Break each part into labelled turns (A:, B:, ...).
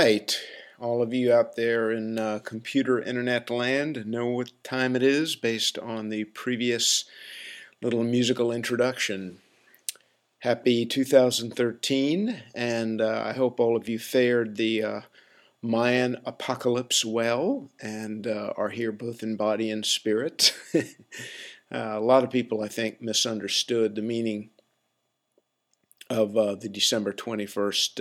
A: right. All of you out there in computer internet land know what time it is based on the previous little musical introduction. Happy 2013, and I hope all of you fared the Mayan apocalypse well and are here both in body and spirit. A lot of people, I think, misunderstood the meaning of the December 21st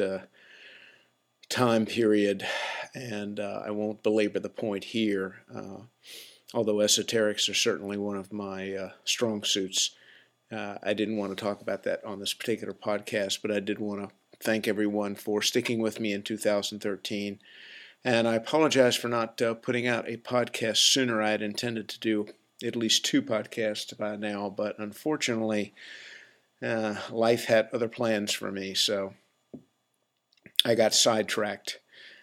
A: time period, and I won't belabor the point here, although esoterics are certainly one of my strong suits. I didn't want to talk about that on this particular podcast, but I did want to thank everyone for sticking with me in 2013, and I apologize for not putting out a podcast sooner. I had intended to do at least 2 podcasts by now, but unfortunately life had other plans for me, so I got sidetracked.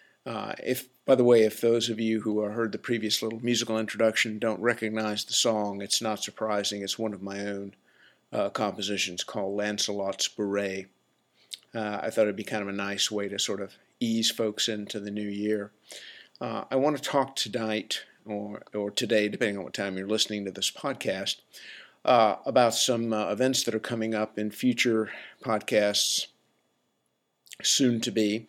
A: By the way, if those of you who heard the previous little musical introduction don't recognize the song, it's not surprising. It's one of my own compositions called Lancelot's Beret. I thought it'd be kind of a nice way to sort of ease folks into the new year. I want to talk tonight, or today, depending on what time you're listening to this podcast, about some events that are coming up in future podcasts soon to be.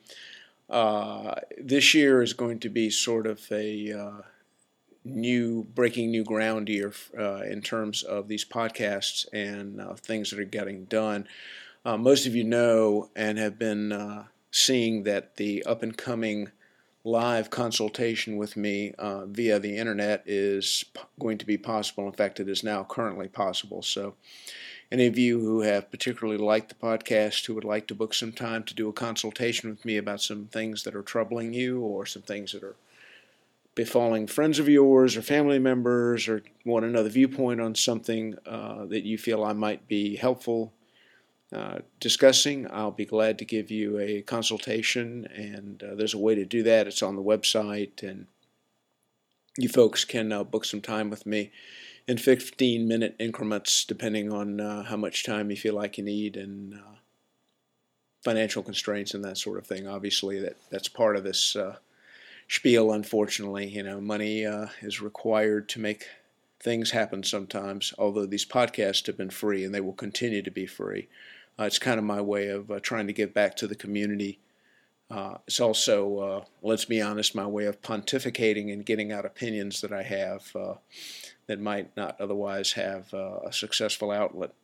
A: This year is going to be sort of a breaking new ground year in terms of these podcasts and things that are getting done. Most of you know and have been seeing that the up-and-coming live consultation with me via the internet is going to be possible. In fact, it is now currently possible. So any of you who have particularly liked the podcast, who would like to book some time to do a consultation with me about some things that are troubling you or some things that are befalling friends of yours or family members, or want another viewpoint on something that you feel I might be helpful discussing, I'll be glad to give you a consultation, and there's a way to do that. It's on the website, and you folks can book some time with me in 15-minute increments, depending on how much time you feel like you need, and financial constraints and that sort of thing. Obviously, that's part of this spiel, unfortunately. Money is required to make things happen sometimes, although these podcasts have been free, and they will continue to be free. It's kind of my way of trying to give back to the community. It's also, let's be honest, my way of pontificating and getting out opinions that I have that might not otherwise have a successful outlet.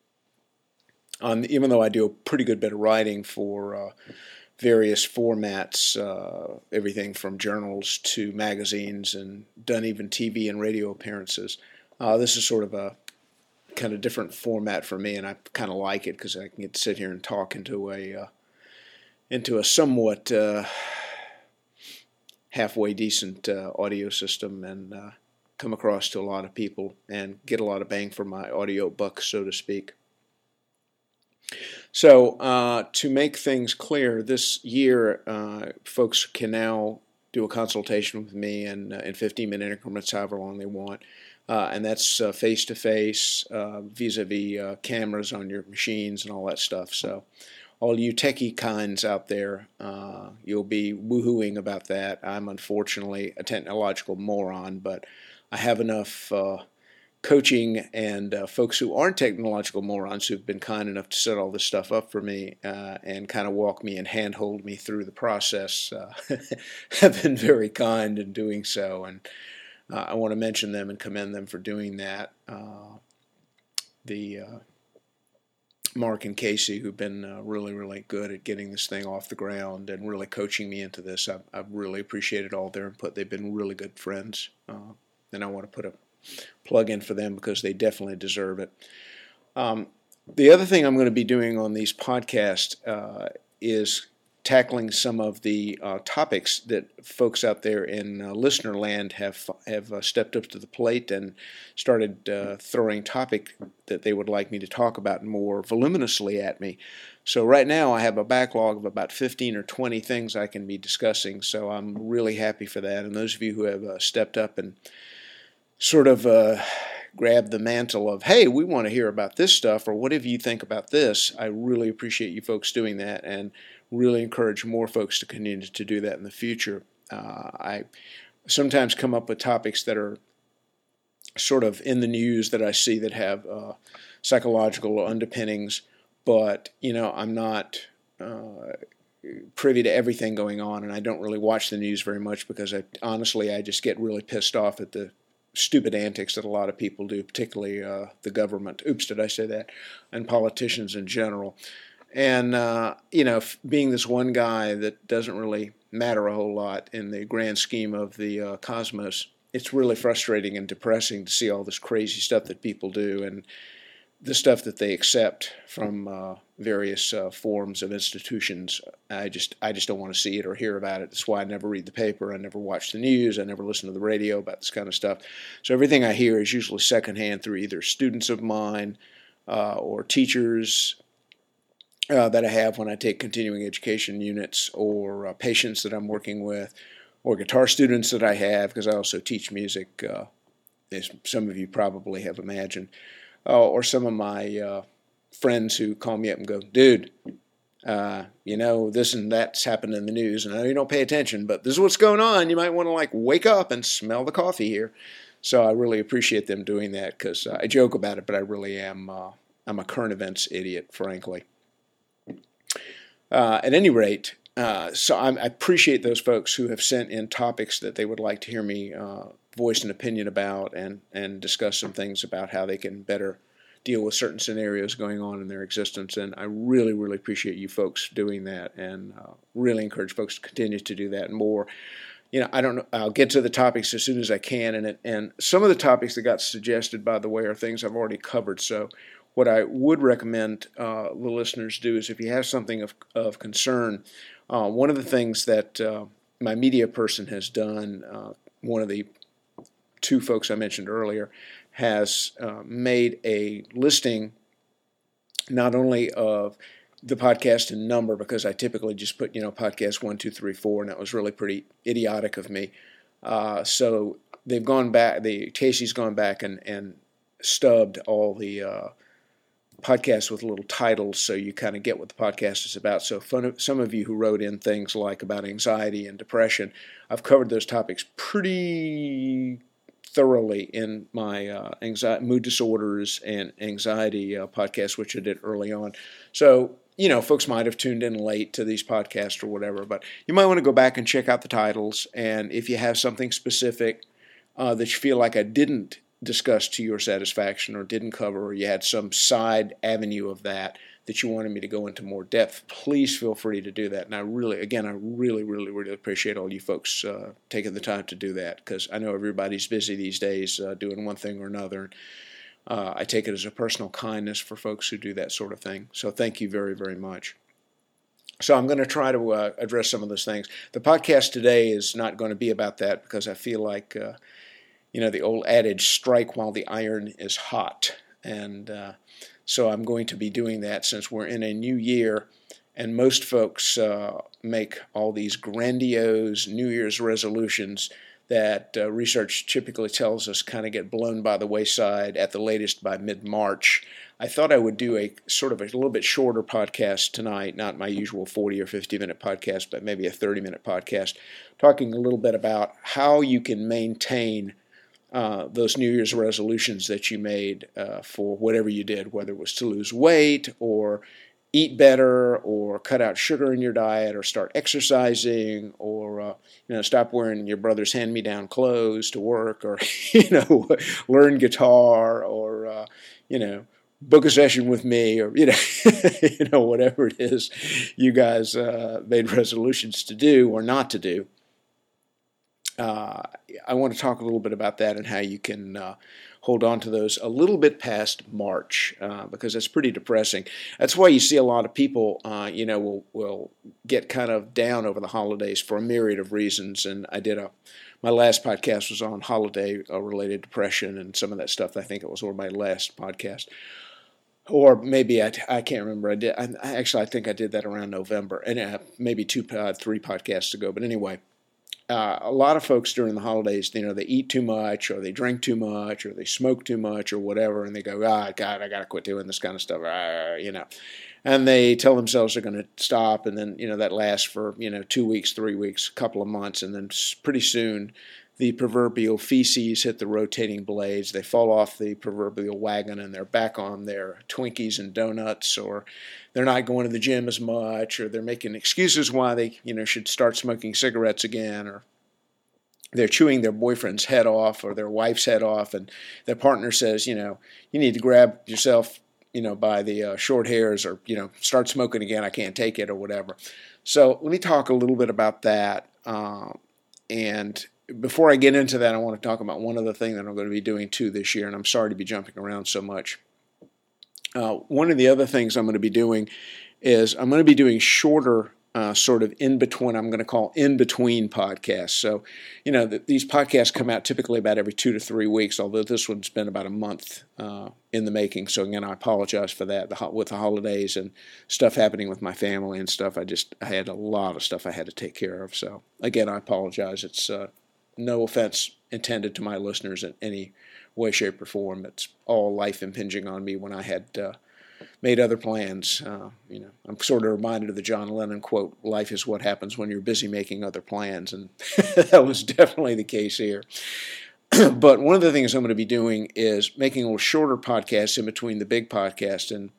A: Even though I do a pretty good bit of writing for various formats, everything from journals to magazines, and done even TV and radio appearances, this is sort of a kind of different format for me, and I kind of like it because I can get to sit here and talk into a somewhat halfway decent audio system, and come across to a lot of people and get a lot of bang for my audio buck, so to speak. So to make things clear, this year folks can now do a consultation with me in 15-minute increments, however long they want. And that's face-to-face, vis-a-vis cameras on your machines and all that stuff. So all you techie kinds out there, you'll be woohooing about that. I'm unfortunately a technological moron, but I have enough coaching and folks who aren't technological morons who've been kind enough to set all this stuff up for me and kind of walk me and handhold me through the process have been very kind in doing so, and I want to mention them and commend them for doing that. Mark and Casey, who've been really, really good at getting this thing off the ground and really coaching me into this. I've really appreciated all their input. They've been really good friends, and I want to put a plug in for them because they definitely deserve it. The other thing I'm going to be doing on these podcasts is tackling some of the topics that folks out there in listener land have stepped up to the plate and started throwing topic that they would like me to talk about more voluminously at me. So right now I have a backlog of about 15 or 20 things I can be discussing, so I'm really happy for that. And those of you who have stepped up and sort of grab the mantle of, hey, we want to hear about this stuff, or whatever you think about this, I really appreciate you folks doing that, and really encourage more folks to continue to do that in the future. I sometimes come up with topics that are sort of in the news that I see that have psychological underpinnings, but I'm not privy to everything going on, and I don't really watch the news very much because I just get really pissed off at the stupid antics that a lot of people do, particularly the government. Oops, did I say that? And politicians in general. And, being this one guy that doesn't really matter a whole lot in the grand scheme of the cosmos, it's really frustrating and depressing to see all this crazy stuff that people do and the stuff that they accept from various forms of institutions. I just don't want to see it or hear about it. That's why I never read the paper. I never watch the news. I never listen to the radio about this kind of stuff. So everything I hear is usually secondhand through either students of mine or teachers that I have when I take continuing education units, or patients that I'm working with, or guitar students that I have, because I also teach music, as some of you probably have imagined. Or some of my friends who call me up and go, dude, this and that's happened in the news, and I know you don't pay attention, but this is what's going on. You might want to wake up and smell the coffee here. So I really appreciate them doing that, because I joke about it, but I really am. I'm a current events idiot, frankly. At any rate, so I appreciate those folks who have sent in topics that they would like to hear me voice an opinion about and discuss some things about how they can better deal with certain scenarios going on in their existence. And I really, really appreciate you folks doing that, and really encourage folks to continue to do that and more. I don't know. I'll get to the topics as soon as I can, and some of the topics that got suggested, by the way, are things I've already covered. So what I would recommend the listeners do is, if you have something of concern, one of the things that my media person has done, one of the two folks I mentioned earlier, has made a listing not only of the podcast in number, because I typically just put, podcast 1, 2, 3, 4, and that was really pretty idiotic of me. So they've gone back, Casey's gone back and stubbed all the podcasts with little titles, so you kind of get what the podcast is about. So some of you who wrote in things like about anxiety and depression, I've covered those topics pretty thoroughly in my mood disorders and anxiety podcast, which I did early on. So, folks might have tuned in late to these podcasts or whatever, but you might want to go back and check out the titles. And if you have something specific that you feel like I didn't discuss to your satisfaction or didn't cover, or you had some side avenue of that you wanted me to go into more depth, please feel free to do that. And I really, really appreciate all you folks taking the time to do that, because I know everybody's busy these days doing one thing or another. I take it as a personal kindness for folks who do that sort of thing. So thank you very, very much. So I'm going to try to address some of those things. The podcast today is not going to be about that, because I feel like the old adage, strike while the iron is hot. And so I'm going to be doing that, since we're in a new year, and most folks make all these grandiose New Year's resolutions that research typically tells us kind of get blown by the wayside at the latest by mid-March. I thought I would do a sort of a little bit shorter podcast tonight, not my usual 40 or 50-minute podcast, but maybe a 30-minute podcast, talking a little bit about how you can maintain those New Year's resolutions that you made for whatever you did, whether it was to lose weight or eat better or cut out sugar in your diet or start exercising or stop wearing your brother's hand-me-down clothes to work, or learn guitar, or book a session with me, or whatever it is you guys made resolutions to do or not to do. I want to talk a little bit about that and how you can hold on to those a little bit past March, because it's pretty depressing. That's why you see a lot of people, will get kind of down over the holidays for a myriad of reasons. And my last podcast was on holiday-related depression and some of that stuff. I think it was my last podcast. Or maybe I can't remember. I think I did that around November, and maybe 3 podcasts ago. But anyway. A lot of folks during the holidays, they eat too much, or they drink too much, or they smoke too much, or whatever, and they go, God, I got to quit doing this kind of stuff, and they tell themselves they're going to stop, and then that lasts for 2 weeks, 3 weeks, a couple of months, and then pretty soon the proverbial feces hit the rotating blades. They fall off the proverbial wagon, and they're back on their Twinkies and donuts, or they're not going to the gym as much, or they're making excuses why they should start smoking cigarettes again, or they're chewing their boyfriend's head off or their wife's head off, and their partner says, you need to grab yourself, by the short hairs, or, start smoking again. I can't take it, or whatever. So let me talk a little bit about that. And before I get into that, I want to talk about one other thing that I'm going to be doing too this year, and I'm sorry to be jumping around so much. One of the other things I'm going to be doing is I'm going to be doing shorter sort of in-between, I'm going to call in-between podcasts. So, these podcasts come out typically about every 2 to 3 weeks, although this one's been about a month in the making. So, again, I apologize for that. With the holidays and stuff happening with my family and stuff, I had a lot of stuff I had to take care of. So, again, I apologize. It's no offense intended to my listeners in any way, shape, or form. It's all life impinging on me when I had made other plans. I'm sort of reminded of the John Lennon quote, "Life is what happens when you're busy making other plans," and that was definitely the case here. But one of the things I'm going to be doing is making a little shorter podcasts in between the big podcast, and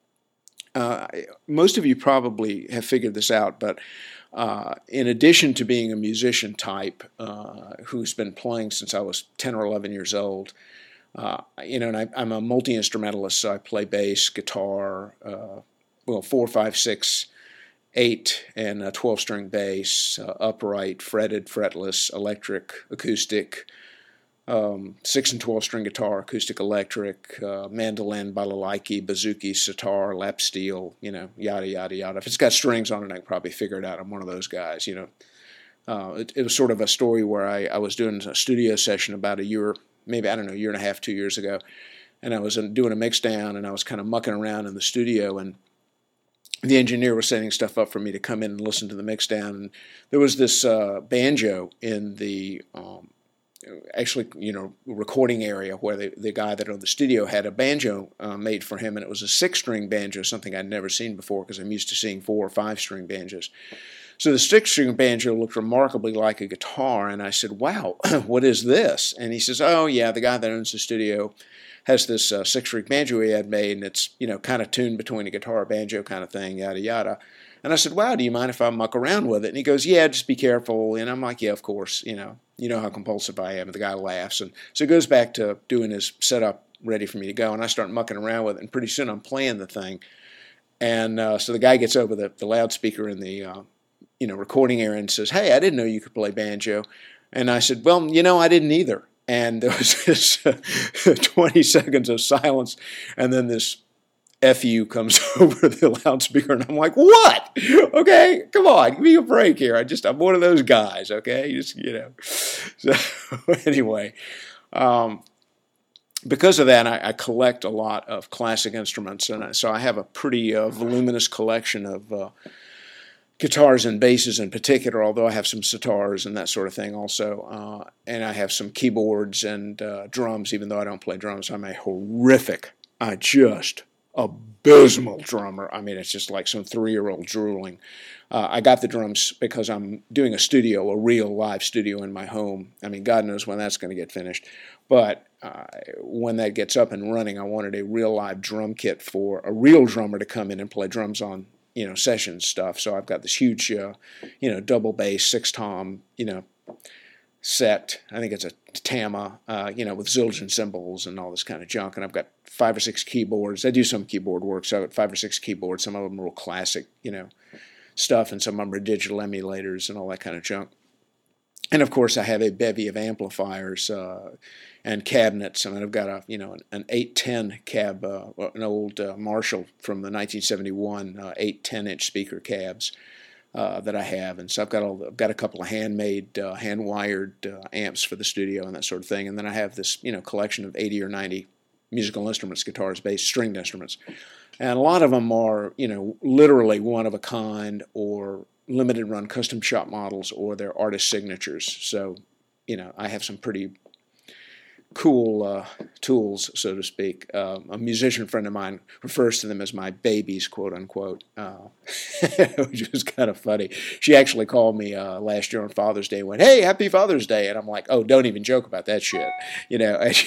A: most of you probably have figured this out, but in addition to being a musician type who's been playing since I was 10 or 11 years old, and I'm a multi-instrumentalist, so I play bass, guitar, 4, 5, 6, 8, and 12-string bass, upright, fretted, fretless, electric, acoustic, 6 and 12-string guitar, acoustic, electric, mandolin, balalaiki, bouzouki, sitar, lap steel, yada, yada, yada. If it's got strings on it, I can probably figure it out. I'm one of those guys, It was sort of a story where I was doing a studio session about a year, maybe, a year and a half, 2 years ago, and I was doing a mix down, and I was kind of mucking around in the studio, and the engineer was setting stuff up for me to come in and listen to the mix down, and there was this banjo in the recording area where the guy that owned the studio had a banjo made for him, and it was a 6-string banjo, something I'd never seen before because I'm used to seeing 4 or 5-string banjos. So the 6-string banjo looked remarkably like a guitar, and I said, "Wow, what is this?" And he says, "Oh, yeah, the guy that owns the studio has this 6-string banjo he had made, and it's, kind of tuned between a guitar and banjo kind of thing, yada, yada." And I said, "Wow, do you mind if I muck around with it?" And he goes, "Yeah, just be careful." And I'm like, "Yeah, of course, you know how compulsive I am." And the guy laughs. And so he goes back to doing his setup ready for me to go, and I start mucking around with it, and pretty soon I'm playing the thing. And so the guy gets over the loudspeaker in the recording area and says, "Hey, I didn't know you could play banjo." And I said, "Well, I didn't either." And there was this 20 seconds of silence, and then this "FU" comes over the loudspeaker, and I'm like, "What? Okay, come on, give me a break here. I'm one of those guys, okay?" So anyway, because of that, I collect a lot of classic instruments, and so I have a pretty voluminous collection of guitars and basses in particular, although I have some sitars and that sort of thing also. And I have some keyboards and drums, even though I don't play drums. I'm a horrific, just abysmal drummer. I mean, it's just like some 3-year-old drooling. I got the drums because I'm doing a real live studio in my home. I mean, God knows when that's going to get finished. But when that gets up and running, I wanted a real live drum kit for a real drummer to come in and play drums on session stuff. So I've got this huge, double bass, 6-tom, set. I think it's a Tama, with Zildjian cymbals and all this kind of junk. And I've got 5 or 6 keyboards. I do some keyboard work, so I've got 5 or 6 keyboards. Some of them are real classic, stuff, and some of them are digital emulators and all that kind of junk. And of course, I have a bevy of amplifiers and cabinets. I mean, I've got an 810 cab, an old Marshall from the 1971 8 10-inch speaker cabs that I have, and so I've got a couple of handmade, hand-wired amps for the studio and that sort of thing. And then I have this collection of 80 or 90 musical instruments, guitars, bass, stringed instruments, and a lot of them are literally one of a kind or limited run custom shop models, or they're artist signatures. So, I have some pretty cool tools, so to speak. A musician friend of mine refers to them as my babies, quote unquote, which was kind of funny. She actually called me last year on Father's Day and went, "Hey, happy Father's Day," and I'm like, "Oh, don't even joke about that shit," And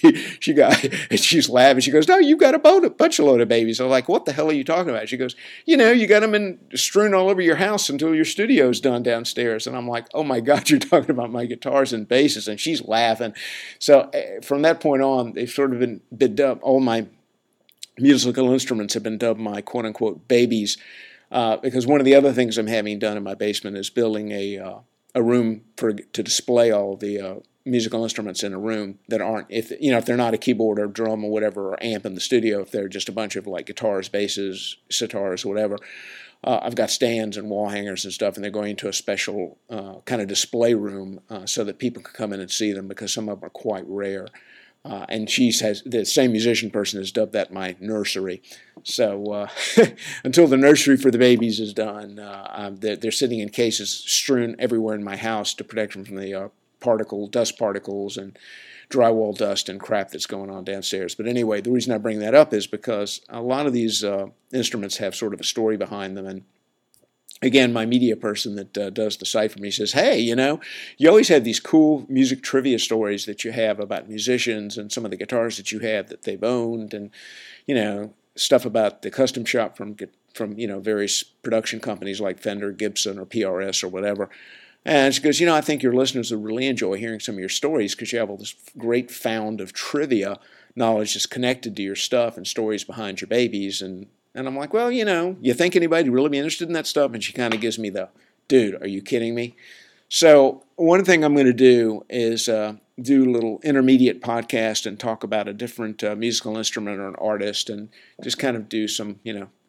A: she's laughing. She goes, "No, you've got a bunch of load of babies." I'm like, "What the hell are you talking about?" She goes, "You got them strewn all over your house until your studio's done downstairs." And I'm like, "Oh my God, you're talking about my guitars and basses," and she's laughing. So from that point on, they've sort of been dubbed, all my musical instruments have been dubbed my quote-unquote babies, because one of the other things I'm having done in my basement is building a room to display all the musical instruments in a room that aren't, if they're not a keyboard or drum or whatever or amp in the studio, if they're just a bunch of like guitars, basses, sitars, whatever. I've got stands and wall hangers and stuff, and they're going into a special kind of display room so that people can come in and see them, because some of them are quite rare. And the same musician person has dubbed that my nursery. So until the nursery for the babies is done, they're sitting in cases strewn everywhere in my house to protect them from the dust particles and drywall dust and crap that's going on downstairs. But anyway, the reason I bring that up is because a lot of these instruments have sort of a story behind them. And again, my media person that does the site for me says, "Hey, you always have these cool music trivia stories that you have about musicians and some of the guitars that you have that they've owned, and stuff about the custom shop from various production companies like Fender, Gibson, or PRS or whatever." And she goes, "I think your listeners will really enjoy hearing some of your stories, because you have all this great found of trivia knowledge that's connected to your stuff and stories behind your babies." And I'm like, "Well, you think anybody would really be interested in that stuff?" And she kind of gives me the, "Dude, are you kidding me?" So one thing I'm going to do is do a little intermediate podcast and talk about a different musical instrument or an artist, and just kind of do some,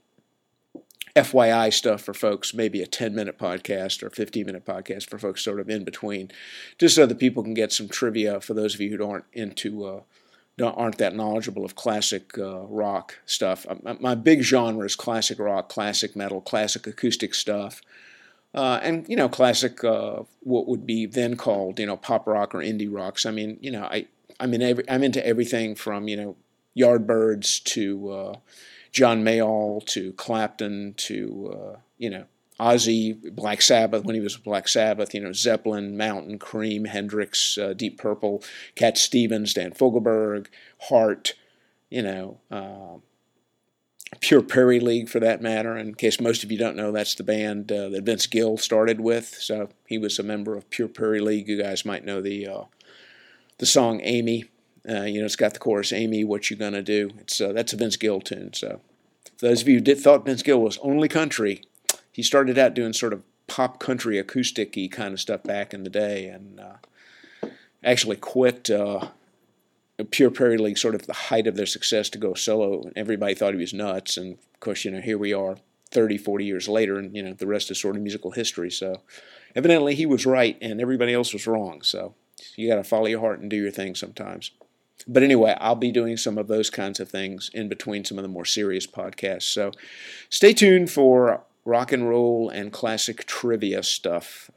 A: FYI stuff for folks, maybe a 10-minute podcast or a 15-minute podcast for folks sort of in between, just so that people can get some trivia for those of you who aren't that knowledgeable of classic rock stuff. My big genre is classic rock, classic metal, classic acoustic stuff, and classic what would be then called pop rock or indie rocks. I mean, I'm into everything from Yardbirds to John Mayall to Clapton to Ozzy, Black Sabbath when he was Black Sabbath, Zeppelin, Mountain, Cream, Hendrix, Deep Purple, Cat Stevens, Dan Fogelberg, Heart, Pure Prairie League for that matter. In case most of you don't know, that's the band that Vince Gill started with. So he was a member of Pure Prairie League. You guys might know the song Amy. It's got the chorus, "Amy, what you gonna do?" That's a Vince Gill tune. So for those of you who thought Vince Gill was only country, he started out doing sort of pop country acoustic-y kind of stuff back in the day, and actually quit Pure Prairie League sort of the height of their success to go solo, and everybody thought he was nuts. And of course, here we are 30, 40 years later, and the rest is sort of musical history. So evidently he was right and everybody else was wrong. So you got to follow your heart and do your thing sometimes. But anyway, I'll be doing some of those kinds of things in between some of the more serious podcasts. So stay tuned for rock and roll and classic trivia stuff,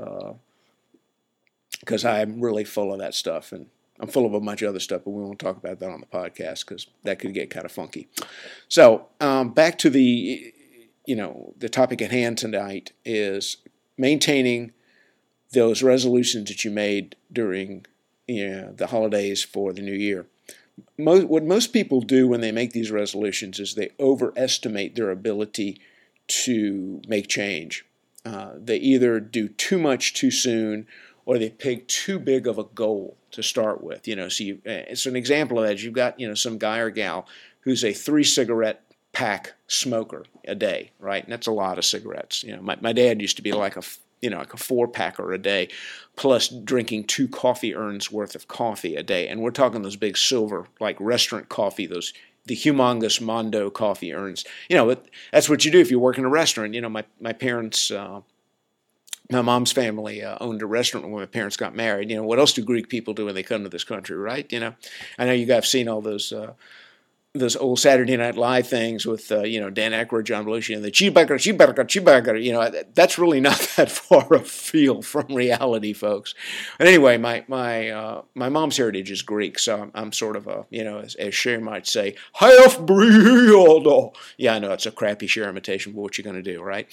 A: because I'm really full of that stuff. And I'm full of a bunch of other stuff, but we won't talk about that on the podcast because that could get kind of funky. So back to the topic at hand tonight is maintaining those resolutions that you made during the holidays for the new year. What most people do when they make these resolutions is they overestimate their ability to make change. They either do too much too soon, or they pick too big of a goal to start with. So it's an example of that. You've got some guy or gal who's a 3-cigarette pack smoker a day, right? And that's a lot of cigarettes. My dad used to be like a 4-packer a day, plus drinking 2 coffee urns worth of coffee a day. And we're talking those big silver, like restaurant coffee, the humongous Mondo coffee urns. That's what you do if you work in a restaurant. My parents, my mom's family owned a restaurant when my parents got married. What else do Greek people do when they come to this country, right? I know you guys have seen all those those old Saturday Night Live things with, Dan Aykroyd, John Belushi, and the cheeseburger. That's really not that far afield from reality, folks. But anyway, my mom's heritage is Greek, so I'm sort of as Cher might say, half-breed. Yeah, I know it's a crappy Cher imitation, but what you going to do, right?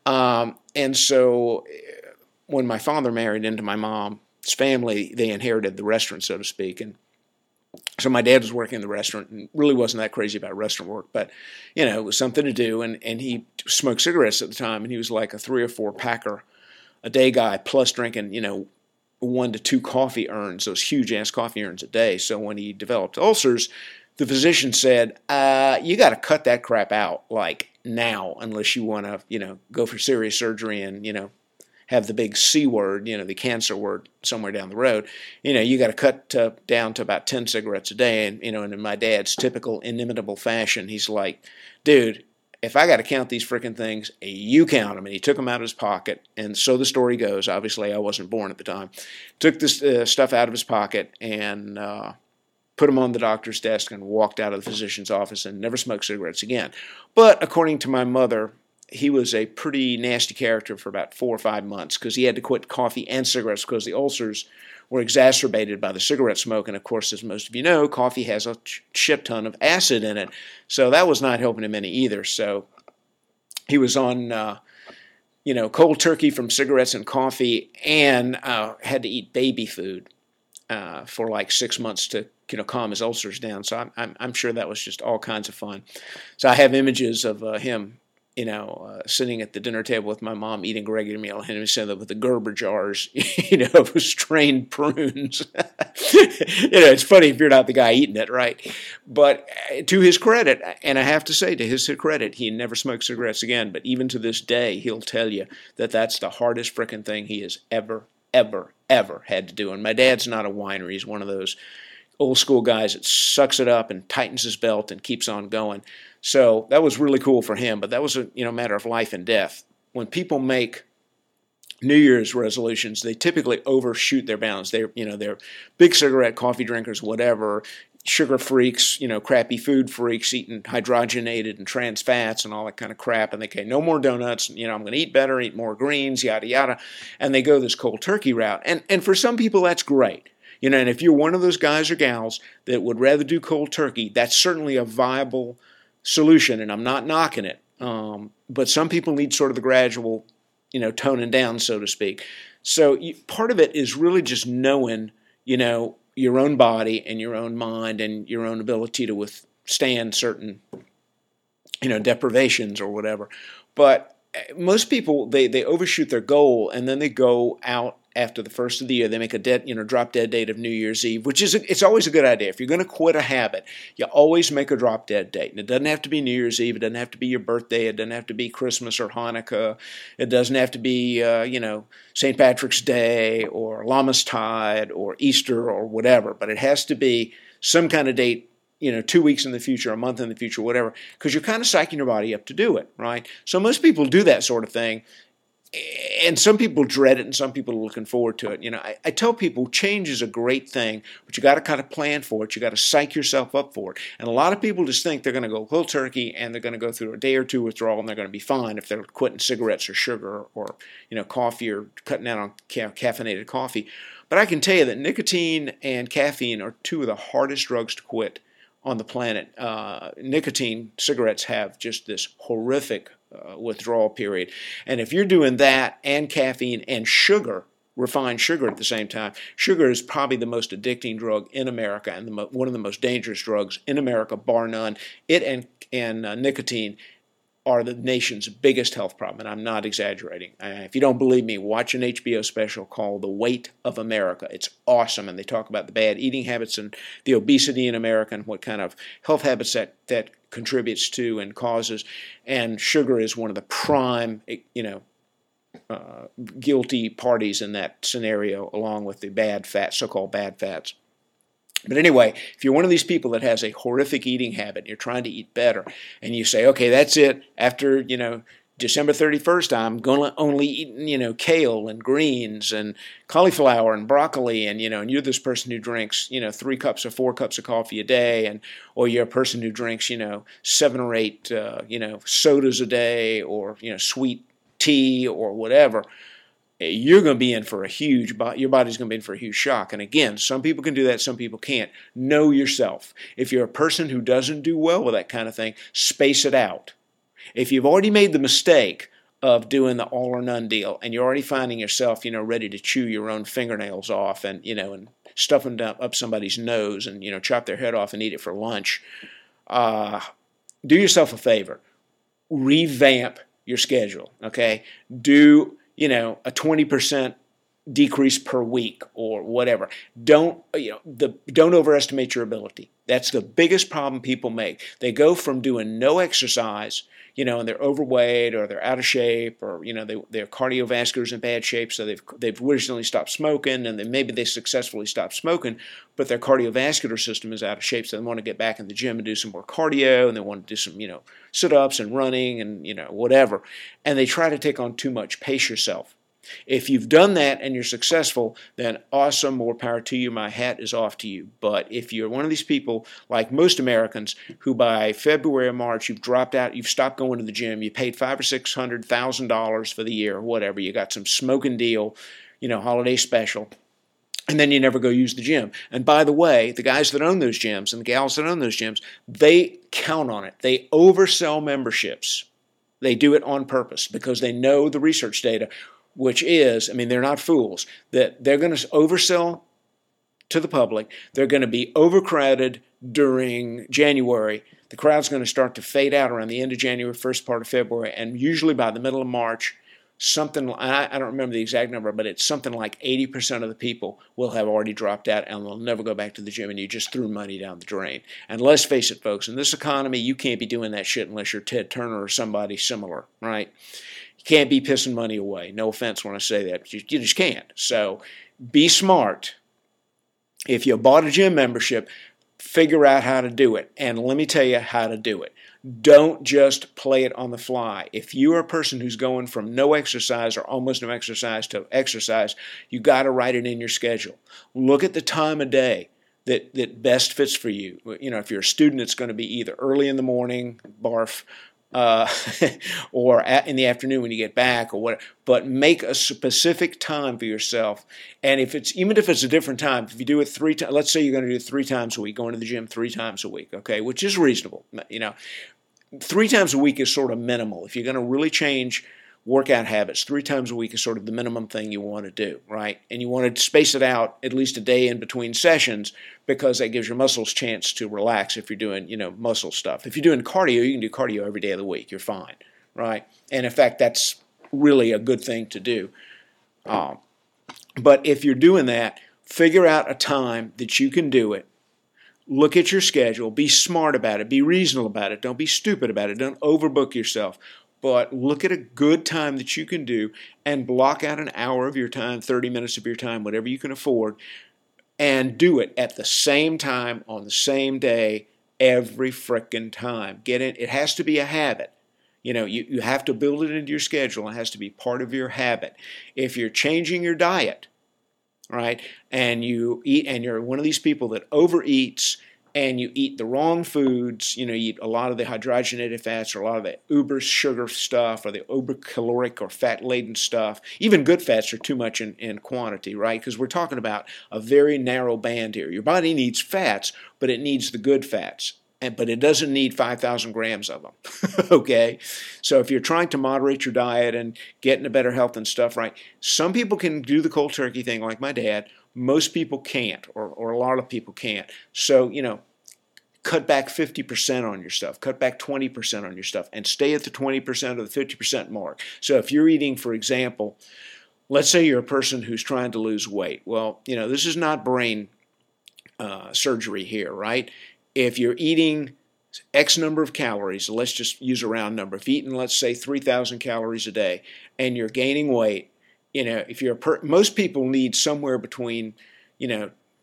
A: And so when my father married into my mom's family, they inherited the restaurant, so to speak, and so my dad was working in the restaurant and really wasn't that crazy about restaurant work, but, it was something to do, and he smoked cigarettes at the time, and he was like a 3 or 4 packer a day guy, plus drinking, 1 to 2 coffee urns, those huge-ass coffee urns a day. So when he developed ulcers, the physician said, you got to cut that crap out, like, now, unless you want to, go for serious surgery and, have the big C word, the cancer word somewhere down the road. You got to cut down to about 10 cigarettes a day. And, and in my dad's typical inimitable fashion, he's like, dude, if I got to count these freaking things, you count them. And he took them out of his pocket. And so the story goes, obviously I wasn't born at the time, took this stuff out of his pocket and put them on the doctor's desk and walked out of the physician's office and never smoked cigarettes again. But according to my mother, he was a pretty nasty character for about 4 or 5 months because he had to quit coffee and cigarettes because the ulcers were exacerbated by the cigarette smoke. And, of course, as most of you know, coffee has a shit ton of acid in it. So that was not helping him any either. So he was on, cold turkey from cigarettes and coffee and had to eat baby food for like 6 months to calm his ulcers down. So I'm sure that was just all kinds of fun. So I have images of him sitting at the dinner table with my mom eating a regular meal, and him sitting with the Gerber jars, of strained prunes. It's funny if you're not the guy eating it, right? But to his credit, and I have to say to his credit, he never smoked cigarettes again. But even to this day, he'll tell you that that's the hardest frickin' thing he has ever had to do. And my dad's not a whiner. He's one of those old school guys that sucks it up and tightens his belt and keeps on going. So that was really cool for him, but that was a matter of life and death. When people make New Year's resolutions, they typically overshoot their bounds. They're big cigarette, coffee drinkers, whatever, sugar freaks, crappy food freaks, eating hydrogenated and trans fats and all that kind of crap. And they say, no more donuts, I'm going to eat better, eat more greens, yada, yada. And they go this cold turkey route. And for some people, that's great. And if you're one of those guys or gals that would rather do cold turkey, that's certainly a viable solution, and I'm not knocking it. But some people need sort of the gradual, toning down, so to speak. So part of it is really just knowing, your own body and your own mind and your own ability to withstand certain, deprivations or whatever. But most people, they overshoot their goal, and then they go out after the first of the year. They make a drop dead date of New Year's Eve, which it's always a good idea. If you're going to quit a habit, you always make a drop dead date. And it doesn't have to be New Year's Eve. It doesn't have to be your birthday. It doesn't have to be Christmas or Hanukkah. It doesn't have to be, St. Patrick's Day or Lammas Tide or Easter or whatever. But it has to be some kind of date, 2 weeks in the future, a month in the future, whatever, because you're kind of psyching your body up to do it, right? So most people do that sort of thing. And some people dread it and some people are looking forward to it. I tell people change is a great thing, but you got to kind of plan for it. You got to psych yourself up for it. And a lot of people just think they're going to go cold turkey and they're going to go through a day or two withdrawal and they're going to be fine if they're quitting cigarettes or sugar or coffee or cutting out on caffeinated coffee. But I can tell you that nicotine and caffeine are 2 of the hardest drugs to quit on the planet. Nicotine, cigarettes have just this horrific withdrawal period. And if you're doing that and caffeine and sugar, refined sugar at the same time, sugar is probably the most addicting drug in America and one of the most dangerous drugs in America, bar none. It and nicotine are the nation's biggest health problem, and I'm not exaggerating. If you don't believe me, watch an HBO special called The Weight of America. It's awesome, and they talk about the bad eating habits and the obesity in America and what kind of health habits that contributes to and causes, and sugar is one of the prime, guilty parties in that scenario, along with the bad fats, so-called bad fats. But anyway, if you're one of these people that has a horrific eating habit, and you're trying to eat better, and you say, okay, that's it, after, December 31st, I'm going to only eat, kale and greens and cauliflower and broccoli, and, and you're this person who drinks, 3 cups or 4 cups of coffee a day, or you're a person who drinks, 7 or 8, sodas a day, or, sweet tea or whatever, you're going to be in for your body's going to be in for a huge shock. And again, some people can do that, some people can't. Know yourself. If you're a person who doesn't do well with that kind of thing, space it out. If you've already made the mistake of doing the all or none deal, and you're already finding yourself, ready to chew your own fingernails off and, and stuff them up somebody's nose and, chop their head off and eat it for lunch, do yourself a favor. Revamp your schedule, okay? Do, a 20% decrease per week or whatever. Don't overestimate your ability. That's the biggest problem people make. They go from doing no exercise, and they're overweight or they're out of shape, or their cardiovascular's in bad shape, so they've recently stopped smoking, and then maybe they successfully stopped smoking, but their cardiovascular system is out of shape, so they want to get back in the gym and do some more cardio, and they want to do some sit-ups and running and whatever, and they try to take on too much. Pace yourself. If you've done that and you're successful, then awesome, more power to you. My hat is off to you. But if you're one of these people, like most Americans, who by February or March you've dropped out, you've stopped going to the gym, you paid $500,000 or $600,000 for the year, or whatever, you got some smoking deal, holiday special, and then you never go use the gym. And by the way, the guys that own those gyms and the gals that own those gyms, they count on it. They oversell memberships. They do it on purpose because they know the research data, which is, they're not fools, that they're going to oversell to the public. They're going to be overcrowded during January. The crowd's going to start to fade out around the end of January, first part of February, and usually by the middle of March, I don't remember the exact number, but it's something like 80% of the people will have already dropped out and they'll never go back to the gym, and you just threw money down the drain. And let's face it, folks, in this economy, you can't be doing that shit unless you're Ted Turner or somebody similar, right? You can't be pissing money away. No offense when I say that. You just can't. So be smart. If you bought a gym membership, figure out how to do it. And let me tell you how to do it. Don't just play it on the fly. If you are a person who's going from no exercise or almost no exercise to exercise, you got to write it in your schedule. Look at the time of day that best fits for you. If you're a student, it's going to be either early in the morning, barf, or in the afternoon when you get back, or what. But make a specific time for yourself. And even if it's a different time, if you do it 3 times, let's say you're going to do it 3 times a week, going to the gym 3 times a week, okay, which is reasonable. 3 times a week is sort of minimal. If you're going to really change workout habits, 3 times a week is sort of the minimum thing you want to do, right? And you want to space it out at least a day in between sessions, because that gives your muscles a chance to relax if you're doing, muscle stuff. If you're doing cardio, you can do cardio every day of the week. You're fine, right? And in fact, that's really a good thing to do. But if you're doing that, figure out a time that you can do it. Look at your schedule. Be smart about it. Be reasonable about it. Don't be stupid about it. Don't overbook yourself. But look at a good time that you can do and block out an hour of your time, 30 minutes of your time, whatever you can afford, and do it at the same time on the same day every frickin' time. Get it? It has to be a habit. You have to build it into your schedule. It has to be part of your habit. If you're changing your diet, right, and you eat, and you're one of these people that overeats, and you eat the wrong foods, you eat a lot of the hydrogenated fats, or a lot of the uber sugar stuff, or the uber caloric or fat-laden stuff. Even good fats are too much in quantity, right? Because we're talking about a very narrow band here. Your body needs fats, but it needs the good fats. But it doesn't need 5,000 grams of them, okay? So if you're trying to moderate your diet and get into better health and stuff, right, some people can do the cold turkey thing like my dad. Most people can't, or a lot of people can't. So, cut back 50% on your stuff, cut back 20% on your stuff, and stay at the 20% or the 50% mark. So if you're eating, for example, let's say you're a person who's trying to lose weight. Well, this is not brain surgery here, right? If you're eating X number of calories, so let's just use a round number. If you're eating, let's say, 3,000 calories a day, and you're gaining weight, if you're most people need somewhere between,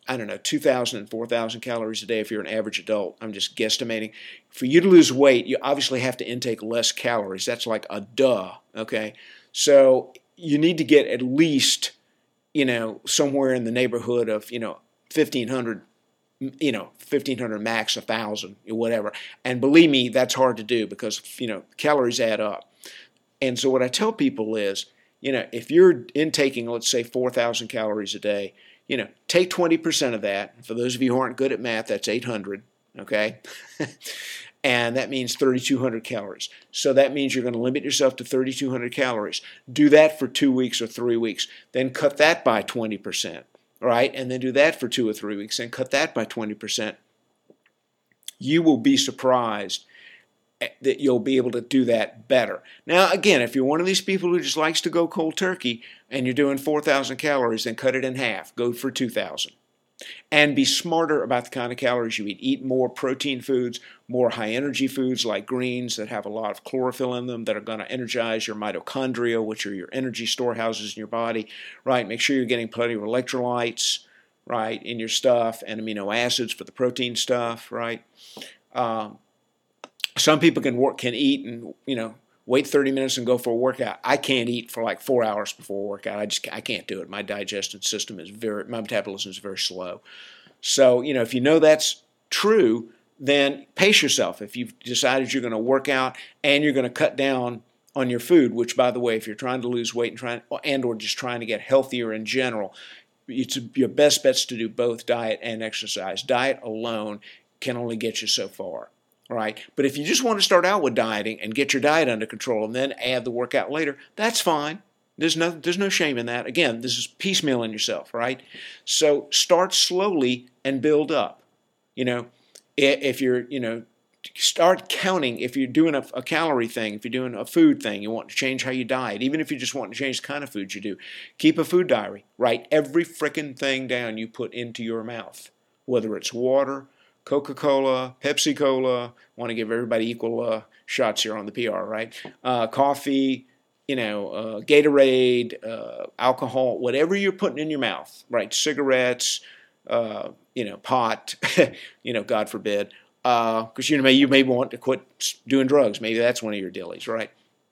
A: I don't know, 2,000 and 4,000 calories a day if you're an average adult. I'm just guesstimating. For you to lose weight, you obviously have to intake less calories. That's like a duh, okay? So you need to get at least, somewhere in the neighborhood of, 1,500, 1,500 max, 1,000, whatever. And believe me, that's hard to do because, calories add up. And so what I tell people is, if you're intaking, let's say, 4,000 calories a day, take 20% of that. For those of you who aren't good at math, that's 800, okay? And that means 3,200 calories. So that means you're going to limit yourself to 3,200 calories. Do that for 2 weeks or 3 weeks. Then cut that by 20%, right? And then do that for 2 or 3 weeks and cut that by 20%. You will be surprised that you'll be able to do that better. Now, again, if you're one of these people who just likes to go cold turkey and you're doing 4,000 calories, then cut it in half. Go for 2,000. And be smarter about the kind of calories you eat. Eat more protein foods, more high-energy foods like greens that have a lot of chlorophyll in them that are going to energize your mitochondria, which are your energy storehouses in your body, right? Make sure you're getting plenty of electrolytes, right, in your stuff, and amino acids for the protein stuff, right? Some people can eat and, wait 30 minutes and go for a workout. I can't eat for like 4 hours before a workout. I can't do it. My digestion system my metabolism is very slow. So, if you know that's true, then pace yourself. If you've decided you're going to work out and you're going to cut down on your food, which, by the way, if you're trying to lose weight or just trying to get healthier in general, your best bet's to do both diet and exercise. Diet alone can only get you so far. Right? But if you just want to start out with dieting and get your diet under control and then add the workout later, that's fine. There's no shame in that. Again, this is piecemealing yourself, right? So start slowly and build up. If you're, start counting. If you're doing a calorie thing, if you're doing a food thing, you want to change how you diet, even if you just want to change the kind of food you do, keep a food diary. Write every frickin' thing down you put into your mouth, whether it's water, Coca-Cola, Pepsi-Cola, want to give everybody equal shots here on the PR, right? Coffee, Gatorade, alcohol, whatever you're putting in your mouth, right? Cigarettes, pot, God forbid, because you may want to quit doing drugs. Maybe that's one of your dealies, right?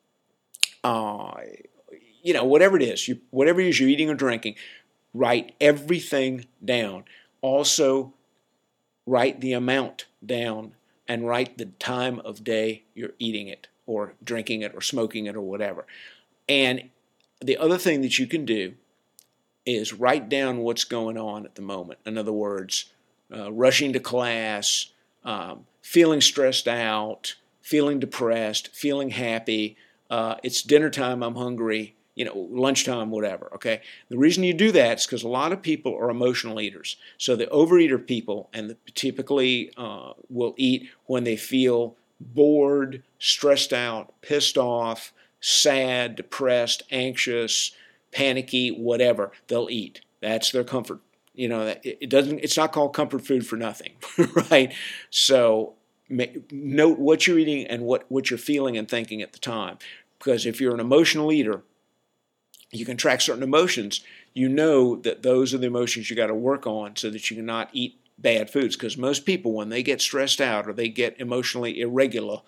A: Whatever it is, whatever it is you're eating or drinking, write everything down. Also, write the amount down and write the time of day you're eating it or drinking it or smoking it or whatever. And the other thing that you can do is write down what's going on at the moment. In other words, rushing to class, feeling stressed out, feeling depressed, feeling happy, it's dinner time, I'm hungry, lunchtime, whatever, okay? The reason you do that is because a lot of people are emotional eaters. So the overeater people typically will eat when they feel bored, stressed out, pissed off, sad, depressed, anxious, panicky, whatever. They'll eat. That's their comfort. It's not called comfort food for nothing, right? So note what you're eating and what you're feeling and thinking at the time. Because if you're an emotional eater, you can track certain emotions. You know that those are the emotions you got to work on so that you cannot eat bad foods. Because most people, when they get stressed out or they get emotionally irregular,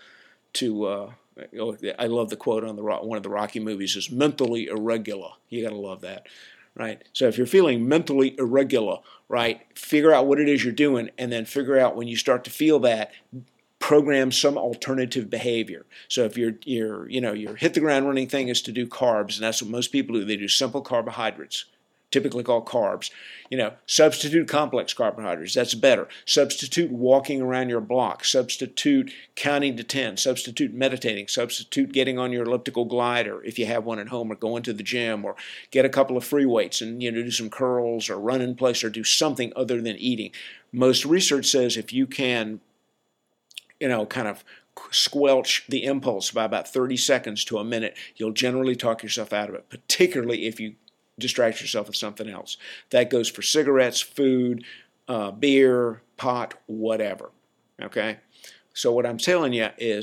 A: I love the quote on one of the Rocky movies is mentally irregular. You got to love that, right? So if you're feeling mentally irregular, right, figure out what it is you're doing, and then figure out when you start to feel that, program some alternative behavior. So if your hit the ground running thing is to do carbs, and that's what most people do. They do simple carbohydrates, typically called carbs. Substitute complex carbohydrates. That's better. Substitute walking around your block. Substitute counting to 10. Substitute meditating. Substitute getting on your elliptical glider if you have one at home, or going to the gym, or get a couple of free weights and do some curls or run in place or do something other than eating. Most research says if you can kind of squelch the impulse by about 30 seconds to a minute, you'll generally talk yourself out of it, particularly if you distract yourself with something else. That goes for cigarettes, food, beer, pot, whatever. Okay? So what I'm telling you is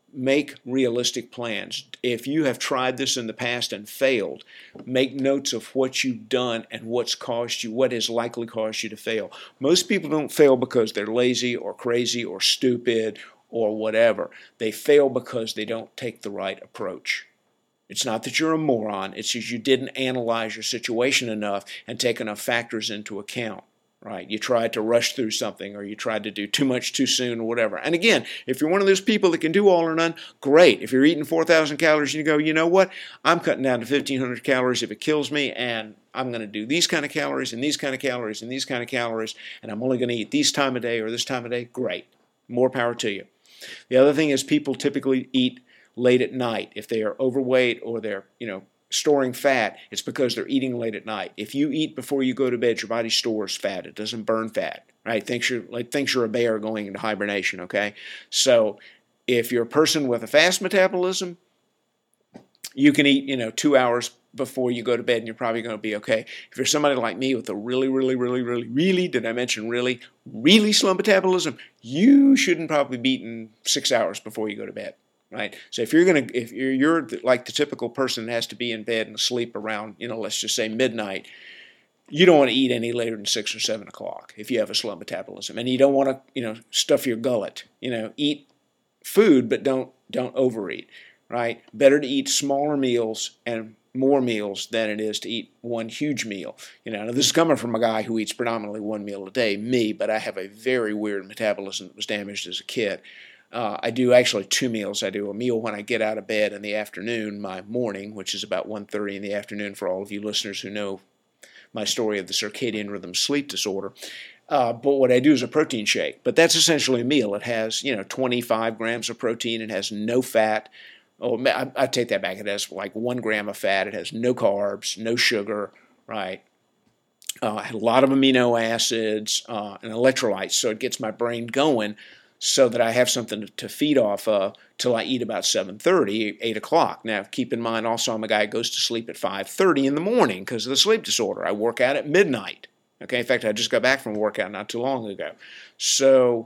A: make realistic plans. If you have tried this in the past and failed, make notes of what you've done and what has likely caused you to fail. Most people don't fail because they're lazy or crazy or stupid or whatever. They fail because they don't take the right approach. It's not that you're a moron, it's just you didn't analyze your situation enough and take enough factors into account. Right? You tried to rush through something, or you tried to do too much too soon, or whatever. And again, if you're one of those people that can do all or none, great. If you're eating 4,000 calories and you go, you know what? I'm cutting down to 1,500 calories if it kills me, and I'm going to do these kind of calories and these kind of calories and these kind of calories, and I'm only going to eat this time of day or this time of day, great. More power to you. The other thing is people typically eat late at night. If they are overweight or they're, storing fat, it's because they're eating late at night. If you eat before you go to bed, your body stores fat. It doesn't burn fat, right? Thinks you're a bear going into hibernation, okay? So if you're a person with a fast metabolism, you can eat, 2 hours before you go to bed and you're probably going to be okay. If you're somebody like me with a really, did I mention really slow metabolism, you shouldn't probably be eating 6 hours before you go to bed. Right. So if you're like the typical person that has to be in bed and asleep around, let's just say midnight, you don't want to eat any later than 6 or 7 o'clock if you have a slow metabolism, and you don't want to, stuff your gullet. Eat food, but don't overeat. Right. Better to eat smaller meals and more meals than it is to eat one huge meal. Now this is coming from a guy who eats predominantly one meal a day, me, but I have a very weird metabolism that was damaged as a kid. I do actually 2 meals. I do a meal when I get out of bed in the afternoon, my morning, which is about 1:30 in the afternoon for all of you listeners who know my story of the circadian rhythm sleep disorder. But what I do is a protein shake. But that's essentially a meal. It has, 25 grams of protein. It has no fat. Oh, I take that back. It has like 1 gram of fat. It has no carbs, no sugar, right? A lot of amino acids and electrolytes, so it gets my brain going, so that I have something to feed off of till I eat about 7:30, 8 o'clock. Now, keep in mind also I'm a guy who goes to sleep at 5:30 in the morning because of the sleep disorder. I work out at midnight. Okay, in fact, I just got back from a workout not too long ago. So,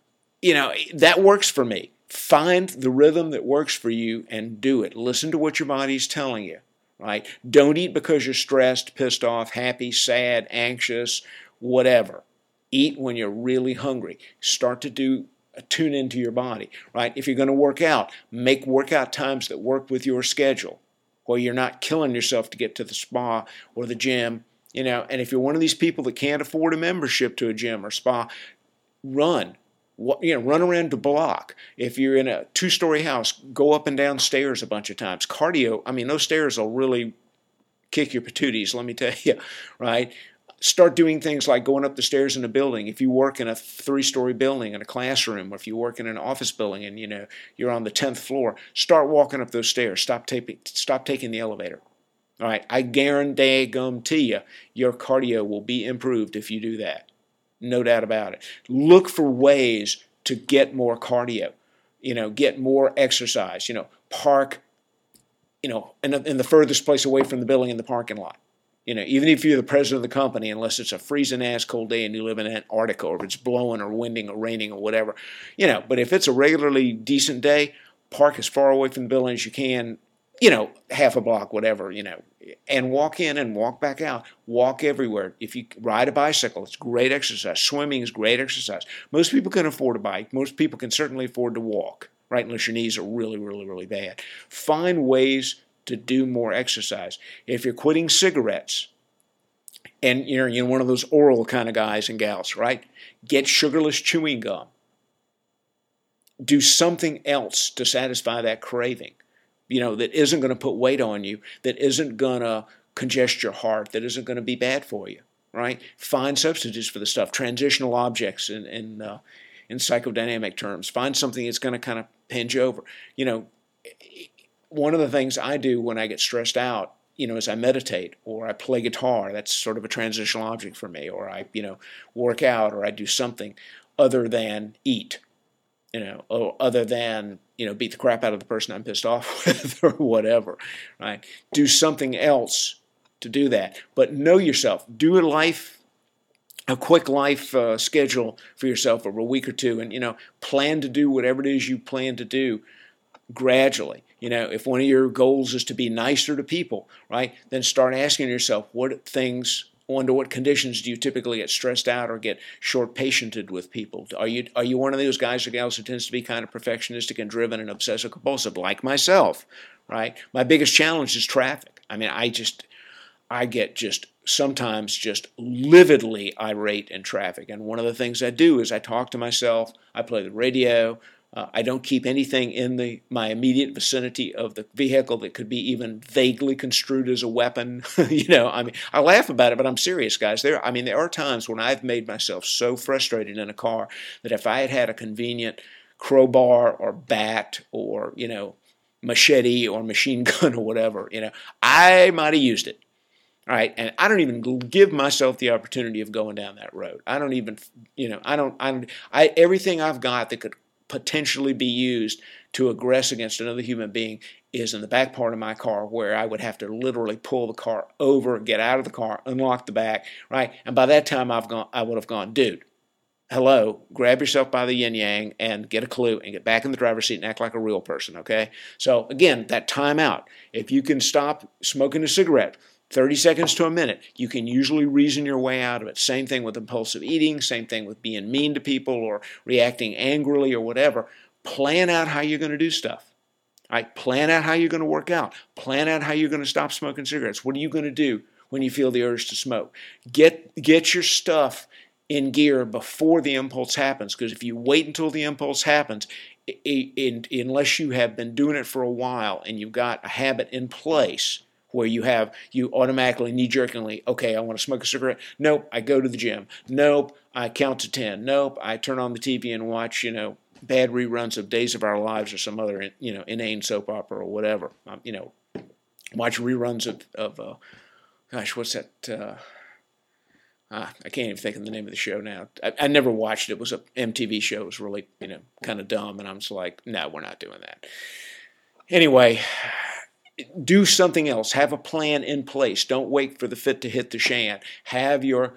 A: that works for me. Find the rhythm that works for you and do it. Listen to what your body's telling you, right? Don't eat because you're stressed, pissed off, happy, sad, anxious, whatever. Eat when you're really hungry. Start to tune into your body, right? If you're going to work out, make workout times that work with your schedule, where you're not killing yourself to get to the spa or the gym, and if you're one of these people that can't afford a membership to a gym or spa, run around the block. If you're in a 2-story house, go up and down stairs a bunch of times. Cardio, those stairs will really kick your patooties, let me tell you, right? Start doing things like going up the stairs in a building. If you work in a 3-story building in a classroom, or if you work in an office building and you're on the 10th floor, start walking up those stairs. Stop taking the elevator. All right, I guarantee you, your cardio will be improved if you do that. No doubt about it. Look for ways to get more cardio. Get more exercise. Park. In the furthest place away from the building in the parking lot. Even if you're the president of the company, unless it's a freezing ass cold day and you live in Antarctica, or if it's blowing or winding or raining or whatever, but if it's a regularly decent day, park as far away from the building as you can, half a block, whatever, and walk in and walk back out. Walk everywhere. If you ride a bicycle, it's great exercise. Swimming is great exercise. Most people can afford a bike. Most people can certainly afford to walk, right? Unless your knees are really, really, really bad. Find ways to do more exercise. If you're quitting cigarettes, and you're one of those oral kind of guys and gals, right? Get sugarless chewing gum. Do something else to satisfy that craving, that isn't going to put weight on you, that isn't going to congest your heart, that isn't going to be bad for you, right? Find substitutes for the stuff, transitional objects in psychodynamic terms. Find something that's going to kind of pinch over. One of the things I do when I get stressed out, is I meditate or I play guitar. That's sort of a transitional object for me. Or I, work out, or I do something other than eat, or other than, beat the crap out of the person I'm pissed off with or whatever, right? Do something else to do that. But know yourself. Do a quick life schedule for yourself over a week or two, and, plan to do whatever it is you plan to do. gradually. If one of your goals is to be nicer to people, right, then start asking yourself, under what conditions do you typically get stressed out or get short-patiented with people? Are you one of those guys or gals who tends to be kind of perfectionistic and driven and obsessive-compulsive, like myself, right? My biggest challenge is traffic. I mean, I get sometimes just lividly irate in traffic. And one of the things I do is I talk to myself, I play the radio, I don't keep anything in my immediate vicinity of the vehicle that could be even vaguely construed as a weapon. I laugh about it, but I'm serious, guys. There are times when I've made myself so frustrated in a car that if I had had a convenient crowbar or bat or, machete or machine gun or whatever, I might have used it. All right, and I don't even give myself the opportunity of going down that road. I don't even, everything I've got that could potentially be used to aggress against another human being is in the back part of my car, where I would have to literally pull the car over, get out of the car, unlock the back, right? And by that time I would have gone, dude, hello, grab yourself by the yin-yang and get a clue and get back in the driver's seat and act like a real person, okay? So again, that timeout. If you can stop smoking a cigarette 30 seconds to a minute, you can usually reason your way out of it. Same thing with impulsive eating, same thing with being mean to people or reacting angrily or whatever. Plan out how you're going to do stuff. All right? Plan out how you're going to work out. Plan out how you're going to stop smoking cigarettes. What are you going to do when you feel the urge to smoke? Get your stuff in gear before the impulse happens, because if you wait until the impulse happens, unless you have been doing it for a while and you've got a habit in place, where you automatically, knee-jerkingly, okay, I want to smoke a cigarette. Nope, I go to the gym. Nope, I count to 10. Nope, I turn on the TV and watch, bad reruns of Days of Our Lives or some other, inane soap opera or whatever. Watch reruns of what's that? I can't even think of the name of the show now. I never watched it. It was a MTV show. It was really, kind of dumb, and I'm just like, no, we're not doing that. Anyway, do something else. Have a plan in place. Don't wait for the fit to hit the shan. Have your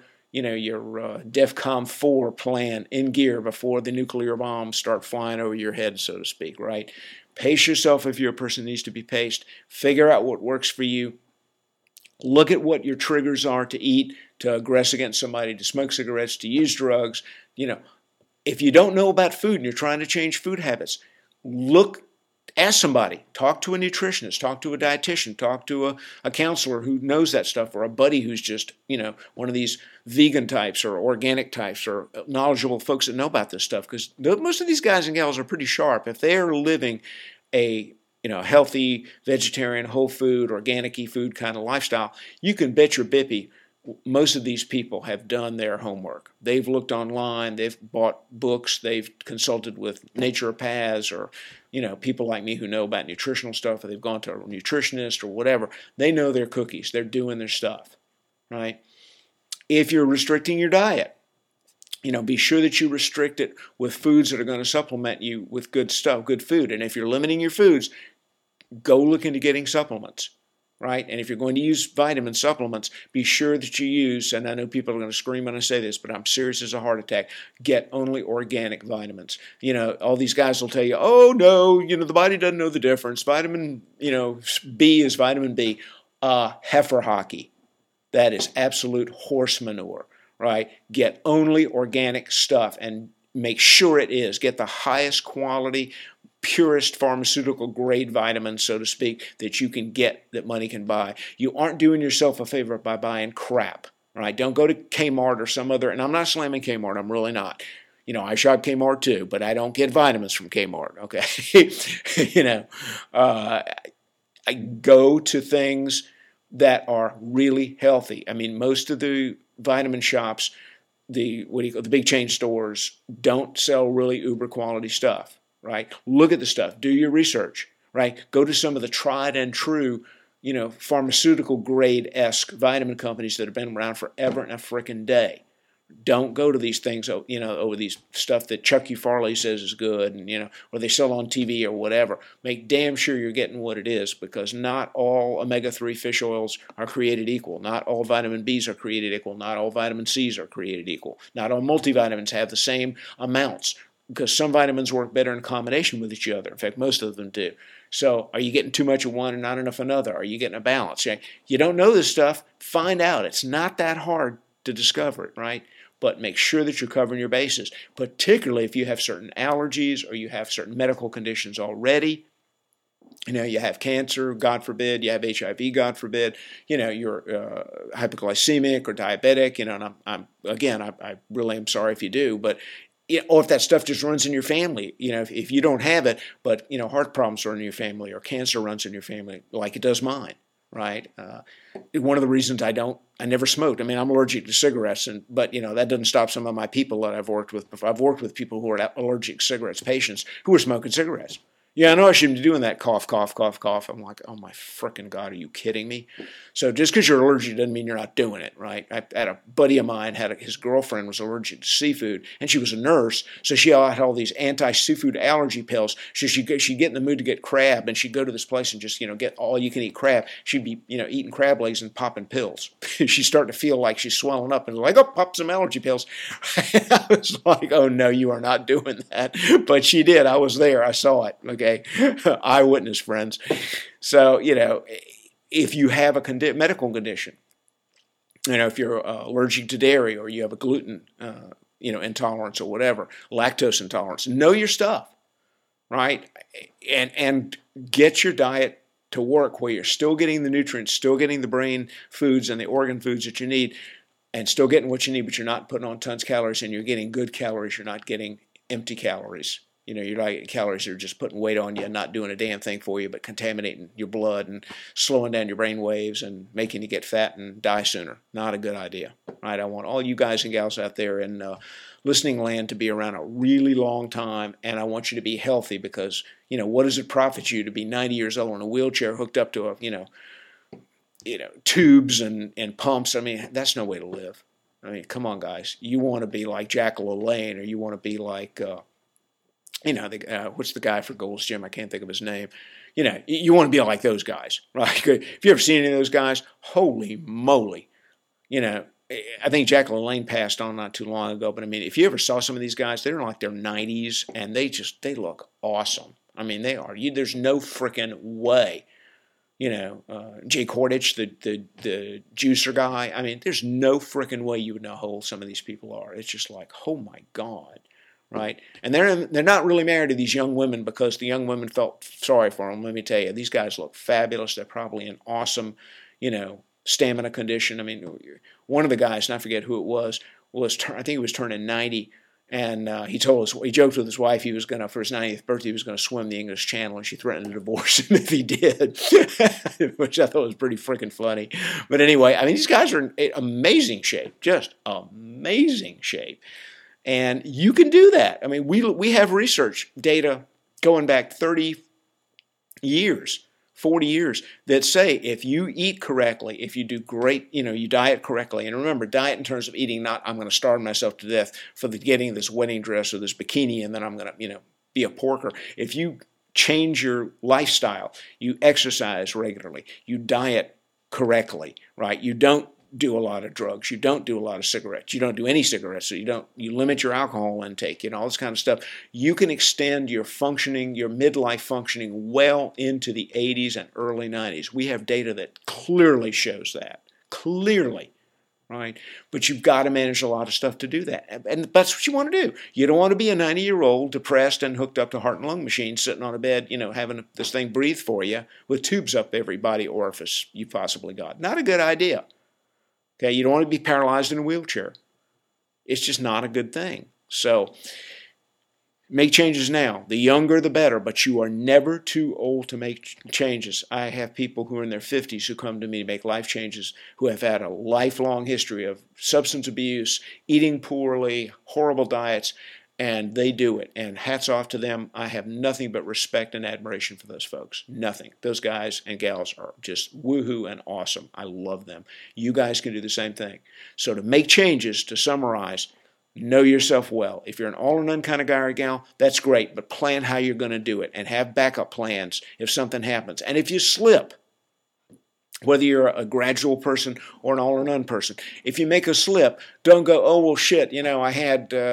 A: DEFCON 4 plan in gear before the nuclear bombs start flying over your head, so to speak, right? Pace yourself if you're a person who needs to be paced. Figure out what works for you. Look at what your triggers are to eat, to aggress against somebody, to smoke cigarettes, to use drugs. If you don't know about food and you're trying to change food habits, ask somebody, talk to a nutritionist, talk to a dietitian, talk to a counselor who knows that stuff, or a buddy who's just, one of these vegan types or organic types or knowledgeable folks that know about this stuff, because most of these guys and gals are pretty sharp. If they're living a healthy, vegetarian, whole food, organic-y food kind of lifestyle, you can bet your bippy most of these people have done their homework. They've looked online, they've bought books, they've consulted with naturopaths or, people like me who know about nutritional stuff, or they've gone to a nutritionist or whatever. They know their cookies. They're doing their stuff, right? If you're restricting your diet, be sure that you restrict it with foods that are going to supplement you with good stuff, good food. And if you're limiting your foods, go look into getting supplements. Right? And if you're going to use vitamin supplements, be sure that you use, and I know people are going to scream when I say this, but I'm serious as a heart attack, get only organic vitamins. All these guys will tell you, oh no, the body doesn't know the difference. Vitamin, B is vitamin B. Heifer hockey. That is absolute horse manure, right? Get only organic stuff and make sure it is. Get the highest quality, purest pharmaceutical grade vitamins, so to speak, that you can get, that money can buy. You aren't doing yourself a favor by buying crap, right? Don't go to Kmart or some other, and I'm not slamming Kmart, I'm really not. I shop Kmart too, but I don't get vitamins from Kmart, okay? I go to things that are really healthy. I mean, most of the vitamin shops, the big chain stores, don't sell really uber quality stuff. Right? Look at the stuff. Do your research. Right? Go to some of the tried and true, pharmaceutical grade-esque vitamin companies that have been around forever and a frickin' day. Don't go to these things, over these stuff that Chucky Farley says is good, and or they sell on TV or whatever. Make damn sure you're getting what it is, because not all omega-3 fish oils are created equal. Not all vitamin Bs are created equal. Not all vitamin Cs are created equal. Not all multivitamins have the same amounts. because some vitamins work better in combination with each other. In fact, most of them do. So are you getting too much of one and not enough of another? Are you getting a balance? You don't know this stuff, find out. It's not that hard to discover it, right? But make sure that you're covering your bases, particularly if you have certain allergies or you have certain medical conditions already. You have cancer, God forbid. You have HIV, God forbid. You're hypoglycemic or diabetic. And I really am sorry if you do, but or if that stuff just runs in your family. If you don't have it, but heart problems run in your family or cancer runs in your family, like it does mine, right? One of the reasons I never smoked. I mean, I'm allergic to cigarettes, but that doesn't stop some of my people that I've worked with before. I've worked with people who are allergic to cigarettes, patients who are smoking cigarettes. Yeah, I know I shouldn't be doing that. Cough, cough, cough, cough. I'm like, oh my frickin' God, are you kidding me? So just because you're allergic doesn't mean you're not doing it, right? I had a buddy of mine, his girlfriend was allergic to seafood, and she was a nurse, so she had all these anti-seafood allergy pills. So she'd get in the mood to get crab, and she'd go to this place and just, get all-you-can-eat crab. She'd be, eating crab legs and popping pills. She's starting to feel like she's swelling up, and like, oh, pop some allergy pills. I was like, oh no, you are not doing that. But she did. I was there. I saw it. Okay, eyewitness, friends. So, if you have a medical condition, if you're allergic to dairy or you have a gluten, intolerance or whatever, lactose intolerance, know your stuff, right? And get your diet to work where you're still getting the nutrients, still getting the brain foods and the organ foods that you need, and still getting what you need, but you're not putting on tons of calories, and you're getting good calories. You're not getting empty calories. You're not getting calories that are just putting weight on you and not doing a damn thing for you, but contaminating your blood and slowing down your brain waves and making you get fat and die sooner. Not a good idea, right? I want all you guys and gals out there in listening land to be around a really long time, and I want you to be healthy because, what does it profit you to be 90 years old in a wheelchair hooked up to tubes and pumps? I mean, that's no way to live. I mean, come on, guys. You want to be like Jack LaLanne, or you want to be like... what's the guy for Gold's Gym? I can't think of his name. You want to be like those guys, right? If you ever seen any of those guys, holy moly. I think Jack LaLanne passed on not too long ago, but I mean, if you ever saw some of these guys, they're in like their 90s, and they look awesome. I mean, they are. There's no freaking way. Jay Kordich, the juicer guy. I mean, there's no freaking way you would know how old some of these people are. It's just like, oh my God. Right, and they're not really married to these young women because the young women felt sorry for them. Let me tell you, these guys look fabulous. They're probably in awesome, stamina condition. I mean, one of the guys, and I forget who it was I think he was turning 90, and he joked with his wife he was gonna, for his 90th birthday, he was gonna swim the English Channel, and she threatened to divorce him if he did, which I thought was pretty freaking funny. But anyway, I mean, these guys are in amazing shape, just amazing shape. And you can do that. I mean, we have research data going back 30 years, 40 years that say if you eat correctly, if you do great, you diet correctly. And remember, diet in terms of eating, not I'm going to starve myself to death for getting this wedding dress or this bikini and then I'm going to, be a porker. If you change your lifestyle, you exercise regularly, you diet correctly, right? You don't do a lot of drugs. You don't do a lot of cigarettes. You don't do any cigarettes. So you limit your alcohol intake, all this kind of stuff. You can extend your functioning, your midlife functioning well into the 80s and early 90s. We have data that clearly shows that. Clearly. Right? But you've got to manage a lot of stuff to do that. And that's what you want to do. You don't want to be a 90-year-old depressed and hooked up to heart and lung machines sitting on a bed, having this thing breathe for you with tubes up every body orifice you possibly got. Not a good idea. Okay, you don't want to be paralyzed in a wheelchair. It's just not a good thing. So make changes now. The younger, the better, but you are never too old to make changes. I have people who are in their 50s who come to me to make life changes, who have had a lifelong history of substance abuse, eating poorly, horrible diets, and they do it. And hats off to them. I have nothing but respect and admiration for those folks. Nothing. Those guys and gals are just woohoo and awesome. I love them. You guys can do the same thing. So to make changes, to summarize, know yourself well. If you're an all or none kind of guy or gal, that's great, but plan how you're going to do it and have backup plans if something happens. And if you slip, whether you're a gradual person or an all or none person, if you make a slip, don't go, oh, well, shit, I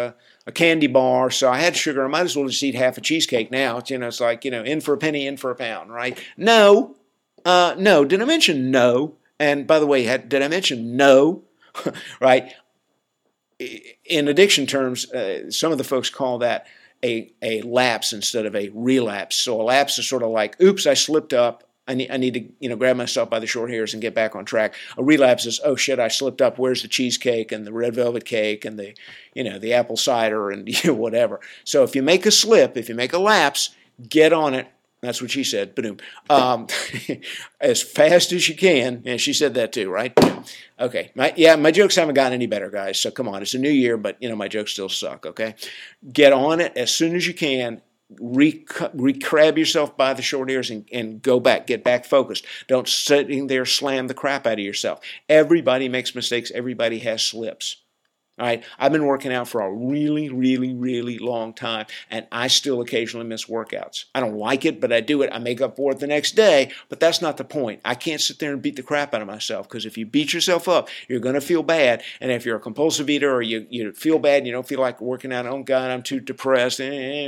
A: a candy bar, so I had sugar. I might as well just eat half a cheesecake now. It's like, in for a penny, in for a pound, right? No. No. Did I mention no? And by the way, did I mention no? Right? In addiction terms, some of the folks call that a lapse instead of a relapse. So a lapse is sort of like, oops, I slipped up. I need to grab myself by the short hairs and get back on track. A relapse is, oh shit, I slipped up. Where's the cheesecake and the red velvet cake and the apple cider and whatever. So if you make a slip, if you make a lapse, get on it. That's what she said. Ba-doom. As fast as you can. And she said that too, right? Okay. My jokes haven't gotten any better, guys. So come on. It's a new year, but my jokes still suck, okay? Get on it as soon as you can. Grab yourself by the short ears and go back. Get back focused. Don't sitting there slam the crap out of yourself. Everybody makes mistakes. Everybody has slips. All right, I've been working out for a really, really, really long time, and I still occasionally miss workouts. I don't like it, but I do it. I make up for it the next day, but that's not the point. I can't sit there and beat the crap out of myself, because if you beat yourself up, you're going to feel bad, and if you're a compulsive eater or you feel bad and you don't feel like working out, oh, God, I'm too depressed,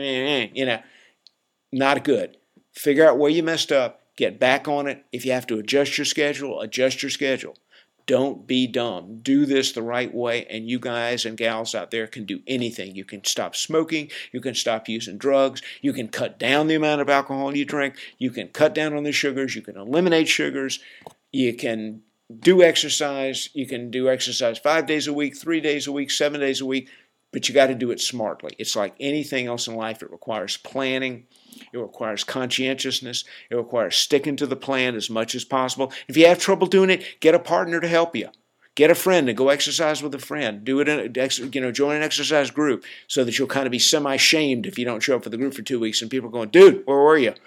A: not good. Figure out where you messed up, get back on it. If you have to adjust your schedule, adjust your schedule. Don't be dumb. Do this the right way, and you guys and gals out there can do anything. You can stop smoking. You can stop using drugs. You can cut down the amount of alcohol you drink. You can cut down on the sugars. You can eliminate sugars. You can do exercise. You can do exercise 5 days a week, 3 days a week, 7 days a week, but you got to do it smartly. It's like anything else in life. It requires planning. It requires conscientiousness. It requires sticking to the plan as much as possible. If you have trouble doing it, get a partner to help you. Get a friend and go exercise with a friend. Do it join an exercise group so that you'll kind of be semi-shamed if you don't show up for the group for 2 weeks and people are going, dude, where were you?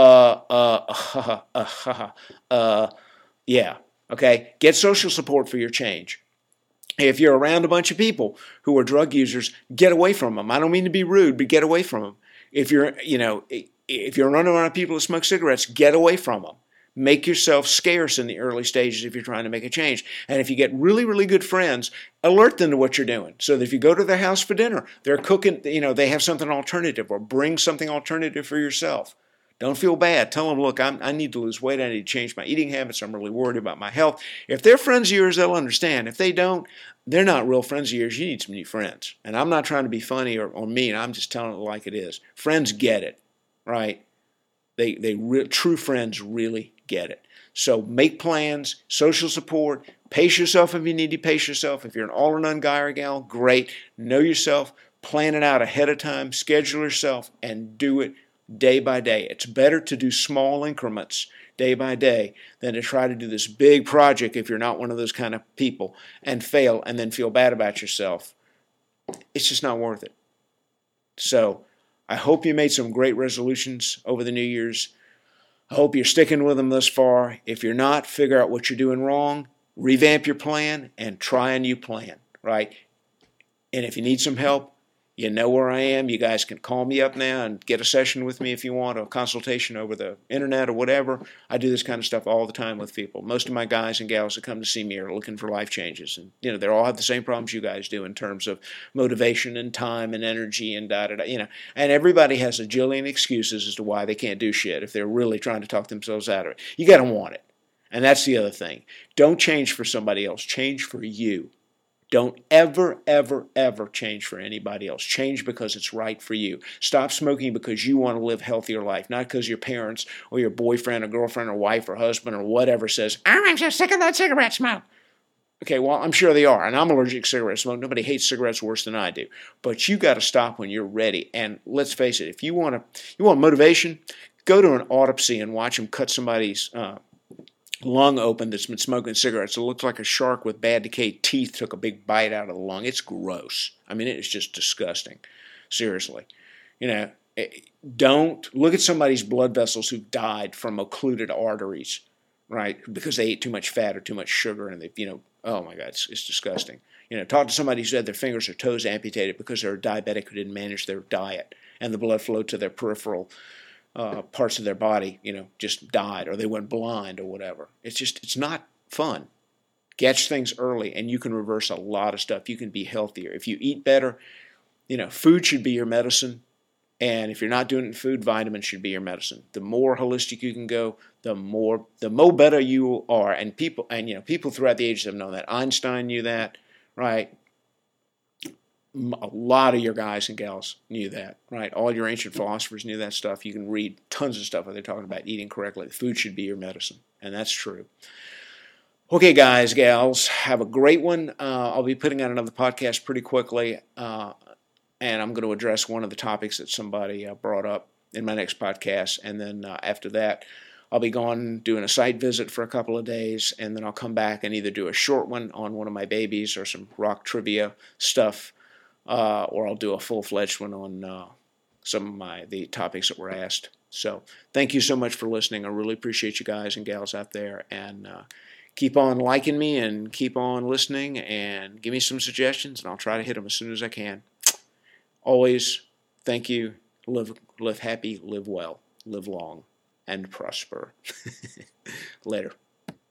A: Yeah. Okay. Get social support for your change. If you're around a bunch of people who are drug users, get away from them. I don't mean to be rude, but get away from them. If you're running around people who smoke cigarettes, get away from them. Make yourself scarce in the early stages if you're trying to make a change. And if you get really, really good friends, alert them to what you're doing. So that if you go to their house for dinner, they're cooking, they have something alternative, or bring something alternative for yourself. Don't feel bad. Tell them, look, I need to lose weight. I need to change my eating habits. I'm really worried about my health. If they're friends of yours, they'll understand. If they don't, they're not real friends of yours. You need some new friends. And I'm not trying to be funny or mean. I'm just telling it like it is. Friends get it, right? True friends really get it. So make plans, social support, pace yourself if you need to pace yourself. If you're an all or none guy or gal, great. Know yourself, plan it out ahead of time, schedule yourself, and do it day by day. It's better to do small increments day by day than to try to do this big project if you're not one of those kind of people and fail and then feel bad about yourself. It's just not worth it. So I hope you made some great resolutions over the New Year's. I hope you're sticking with them thus far. If you're not, figure out what you're doing wrong, revamp your plan, and try a new plan, right? And if you need some help, you know where I am. You guys can call me up now and get a session with me if you want, a consultation over the internet or whatever. I do this kind of stuff all the time with people. Most of my guys and gals that come to see me are looking for life changes. And, they all have the same problems you guys do in terms of motivation and time and energy and da-da-da, And everybody has a jillion excuses as to why they can't do shit if they're really trying to talk themselves out of it. You got to want it. And that's the other thing. Don't change for somebody else. Change for you. Don't ever, ever, ever change for anybody else. Change because it's right for you. Stop smoking because you want to live a healthier life, not because your parents or your boyfriend or girlfriend or wife or husband or whatever says, I'm so sick of that cigarette smoke. Okay, well, I'm sure they are, and I'm allergic to cigarette smoke. Nobody hates cigarettes worse than I do. But you got to stop when you're ready. And let's face it, if you want motivation, go to an autopsy and watch them cut somebody's lung open that's been smoking cigarettes. It looks like a shark with bad decayed teeth took a big bite out of the lung. It's gross. I mean, it is just disgusting. Seriously. Don't look at somebody's blood vessels who died from occluded arteries, right? Because they ate too much fat or too much sugar and oh my God, it's disgusting. Talk to somebody who's had their fingers or toes amputated because they're a diabetic who didn't manage their diet and the blood flowed to their peripheral parts of their body, just died or they went blind or whatever. It's not fun. Catch things early and you can reverse a lot of stuff. You can be healthier. If you eat better, food should be your medicine. And if you're not doing it in food, vitamins should be your medicine. The more holistic you can go, the more better you are. And people throughout the ages have known that. Einstein knew that, right? A lot of your guys and gals knew that, right? All your ancient philosophers knew that stuff. You can read tons of stuff where they're talking about eating correctly. Food should be your medicine, and that's true. Okay, guys, gals, have a great one. I'll be putting out another podcast pretty quickly, and I'm going to address one of the topics that somebody brought up in my next podcast, and then after that, I'll be gone doing a site visit for a couple of days, and then I'll come back and either do a short one on one of my babies or some rock trivia stuff, or I'll do a full-fledged one on some of the topics that were asked. So thank you so much for listening. I really appreciate you guys and gals out there, and keep on liking me and keep on listening and give me some suggestions, and I'll try to hit them as soon as I can. Always, thank you. Live happy, live well, live long, and prosper. Later.